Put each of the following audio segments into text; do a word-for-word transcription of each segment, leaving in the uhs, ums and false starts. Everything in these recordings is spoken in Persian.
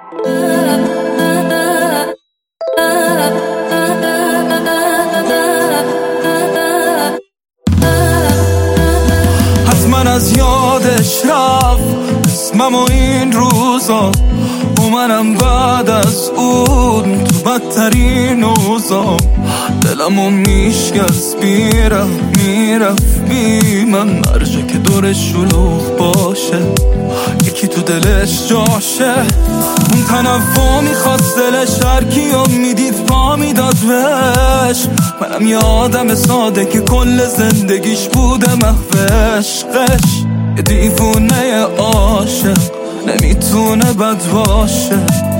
حتما از یادش رفت اسمم و این روزا و منم بعد از اون تو بدترین اوضاع دلمو میشکست میرم میرفت بی من مرجه که دورش شلوغ باشه یکی تو دلش جاشه اون تنفع میخواست دلش هرکیو میدید پا میداد بهش منم یه آدم ساده که کل زندگیش بوده محو عشقش یه دیوونه عاشق نمیتونه بد باشه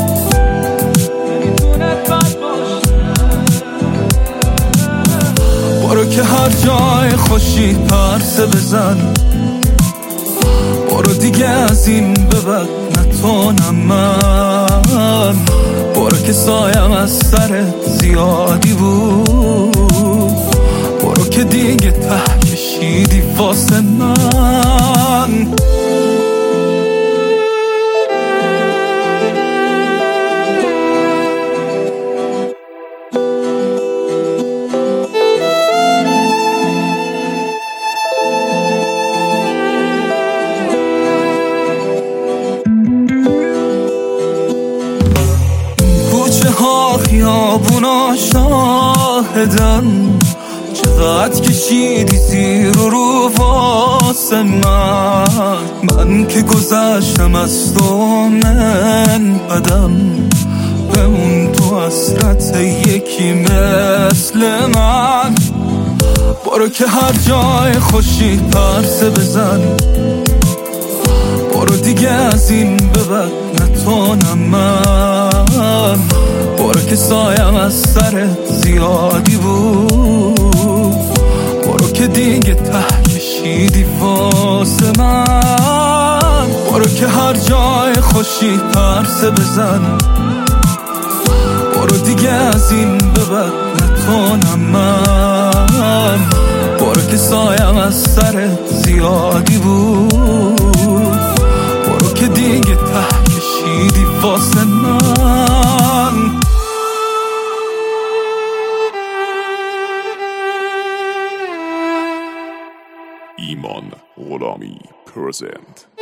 برو که هر جای خوشی پرسه بزن برو دیگه از این به بعد نتونم من برو که سایم از سرت زیادی بود برو که دیگه ته کشیدی واسه من خیابونا شاهدن چقدر کشیدی زیر و رو واسه من من که گذشتم از تو من بدم بمون تو حسرت یکی مثل من برو که هر جای خوشی پرسه بزن برو دیگه از این به بعد نتونم من برو که سایم از سرت زیادی بود برو که دیگه ته کشیدی واسه من برو که هر جای خوشی پرسه بزن برو دیگه از این به بعد نتونم من برو که سایم از سرت زیادی بود برو که دیگه ته کشیدی واسه من ایمان غلامی پرزنت